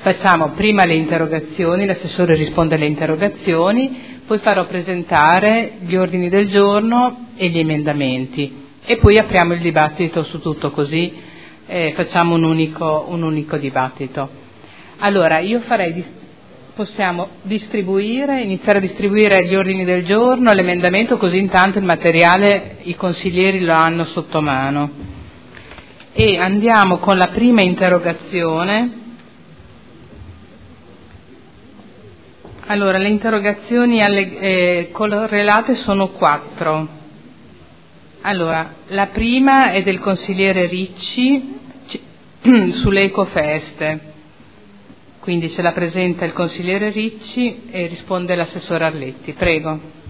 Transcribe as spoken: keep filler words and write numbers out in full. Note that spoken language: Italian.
Facciamo prima le interrogazioni, l'assessore risponde alle interrogazioni, poi farò presentare gli ordini del giorno e gli emendamenti e poi apriamo il dibattito su tutto, così eh, facciamo un unico, un unico dibattito. Allora, io farei, possiamo distribuire, iniziare a distribuire gli ordini del giorno, l'emendamento, così intanto il materiale i consiglieri lo hanno sotto mano. E andiamo con la prima interrogazione. Allora, le interrogazioni alle, eh, correlate sono quattro. Allora, la prima è del consigliere Ricci sulle ecofeste, quindi ce la presenta il consigliere Ricci e risponde l'assessore Arletti. Prego.